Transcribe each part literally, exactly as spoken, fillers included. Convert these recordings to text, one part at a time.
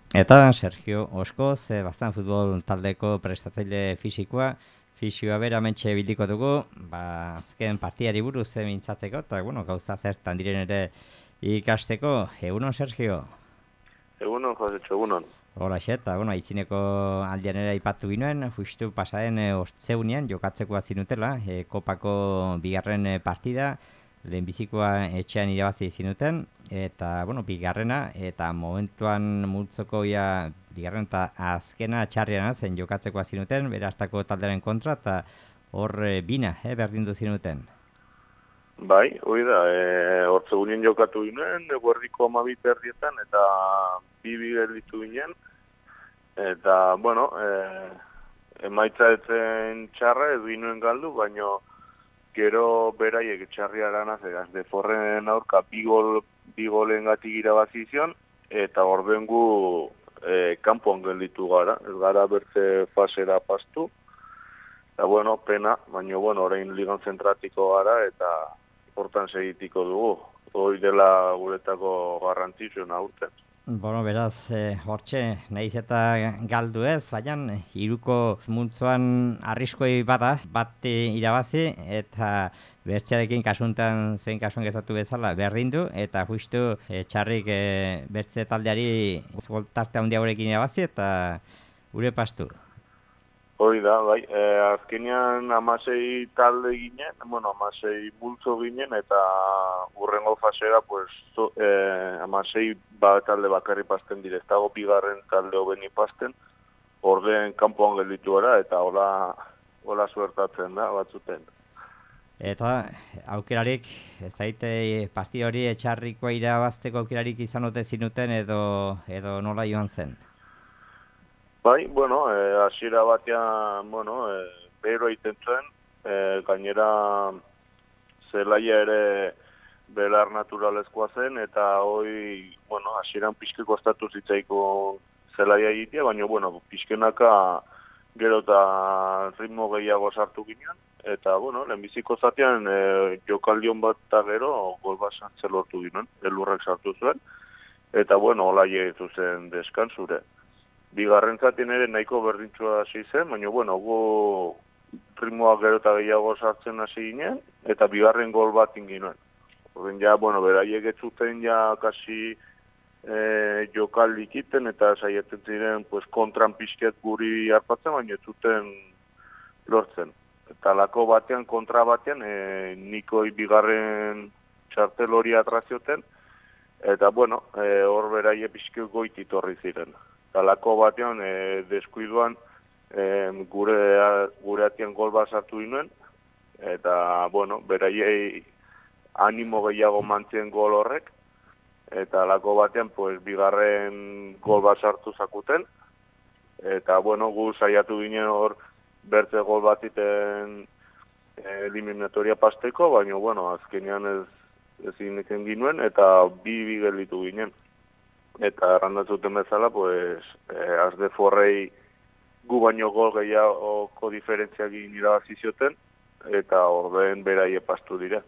Eta Sergio Oskoz, e, Baztan futbol taldeko prestatzaile fisikoa, fisioa bera mentxe bildiko dugu, ba, azken partidari buruz e, mintzatzeko, eta bueno, gauza zertan diren ere ikasteko. Egunon, Sergio? Egunon, Josetxo, egunon. Hola, eta, bueno, aitzineko aldean ere aipatu ginoen, justu pasaren e, ostzeunean jokatzeko zinutela, e, kopako bigarren e, partida, lehenbizikoa etxean irabazi zinuten, eta, bueno, bigarrena, eta momentuan multzoko ia bigarren eta azkena txarriana zen jokatzeko zinuten, bere hartako taldearen kontra, eta hor e, bina, e, berdindu zinuten. Bai, hori da, e, hortze unien jokatu ginen, eguerdiko amabit erdietan, eta bi bi gelditu ginen, eta, bueno, e, emaitza etzen txarra, ez ginen galdu, baino gero beraiek txarria aranaz, egaz, de forren aurka bi gol, bi golen gatik irabazi zion, eta orden gu e, kanpoan gelditu gara, ez gara bertze fasera pastu, eta, bueno, pena, baina, bueno, orain ligan zentratiko gara, eta hortan segitiko dugu. Hoi dela guretako garrantzitsuena urten. Bueno, beraz, e, hortxe, nahiz eta galdu ez, baina hiruko multzoan arriskoi bada, bat e, irabazi, eta bertzearekin kasuntan zuen kasuan gezatu bezala berdindu, eta justu e, txarrik e, bertze taldeari goltarte handia horrekin irabazi, eta gure pastu. Hoi da, bai, e, azkenean amasei talde ginen, bueno, amasei multzo ginen, eta urrengo fasera, pues, zo, e, amasei ba, talde bakarri pasten dire, ez dago bigarren talde hobeni pasten, ordeen kanpoan gelditu gara, eta hola, hola suertatzen da, batzuten. Eta aukerarik, ez daite pasti hori etxarrikoa irabazteko aukerarik izan ote zinuten edo, edo nola joan zen? Bai, bueno, eh, hasiera batean, bueno, eh, bero egiten zuen, eh, gainera zelaia ere belar naturalezkoa zen, eta hoi, bueno, hasieran pixke kostatu zitzaiko zelaia egitea, baina, bueno, pixkenaka gero eta ritmo gehiago sartu ginen, eta, bueno, lehenbiziko zatean eh, jokaldion bat eta gero gol bat sartzen lortu ginen, elurrek sartu zuen, eta, bueno, hola jegitu zen deskantzure. Bigarren zatien ere nahiko berdintzua hasi zen, baina, bueno, gu ritmoa gero eta gehiago sartzen hasi ginen, eta bigarren gol bat inginuen. Horren ja, bueno, beraiek ez zuten ja kasi e, jokaldi ikiten, eta saietzen ziren pues, kontran pixket guri harpatzen, baina ez zuten lortzen. Eta lako batean, kontra batean, e, nikoi bigarren txartel hori atrazioten, eta, bueno, e, hor beraie pixket goitit horri ziren. Talako batean, e, deskuiduan, e, gure, gure atian gol bat sartu ginen, eta, bueno, beraiei animo gehiago mantzien gol horrek, eta lako batean, pues, bigarren gol bat sartu zakuten, eta, bueno, gu saiatu ginen hor bertze gol bat iten eliminatoria pasteko, baina, bueno, azkenean ez, ez gineken ginuen, eta bi bi gelditu ginen. Eta errandatzuten bezala, pues, eh, azde forrei gu baino gol gehiagoko diferentziak irabazi zioten, eta ordeen beraie pastu dira.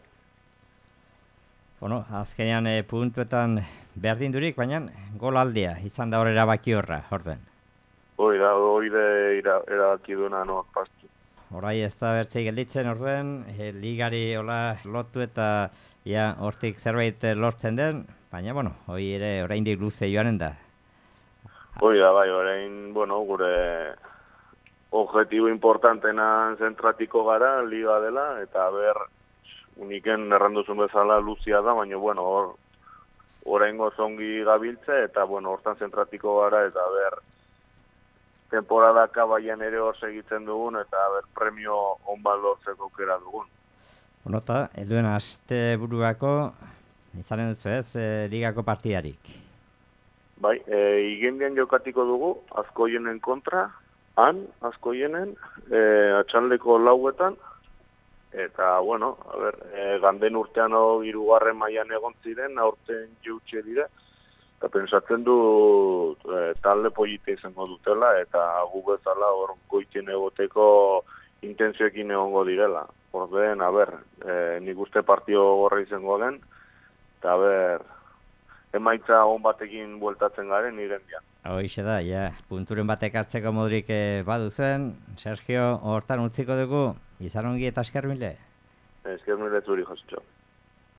Bueno, azkenean e, puntuetan berdindurik, baina gol aldea, izan da hor erabaki horra, orden. Hoi da, hoi da erabaki duena noak pastu. Horai ez da bertzei gelditzen orden, e, ligari hola lotu eta ja hortik zerbait lortzen den, baina, bueno, hoi ere oraindik luze joanen da. Hoi da, bai, orain, bueno, gure objetibo importantena zentratiko gara, liga dela, eta ber, uniken erranduzun bezala luzia da, baina, bueno, hor, oraingo zongi gabiltze, eta, bueno, hortan zentratiko gara, eta ber, temporada kabaian ere hor segitzen dugun, eta ber, premio onbal lortzeko aukera dugun. Bueno, eta, helduen aste buruako, izanen duzu ez, e, ligako partidarik. Bai, e, igendian jokatiko dugu, Azkoienen kontra, han, Azkoienen, e, atxaldeko lauetan, eta, bueno, a ber, e, ganden urtean hor hirugarren mailan egon ziren, aurten jautxe dira, eta pensatzen du e, talde polite izango dutela, eta gu bezala hor goitien egoteko intentzioekin egongo direla. Ordeen, a ber, e, nik uste partio gorra izango den, eta a ber, emaitza on batekin bueltatzen garen irendia. Hoixe da, ja, punturen batek hartzeko modurik eh, baduzen. Sergio, hortan utziko dugu, izan ongi eta esker mile. Esker mile zuri, Jositxo.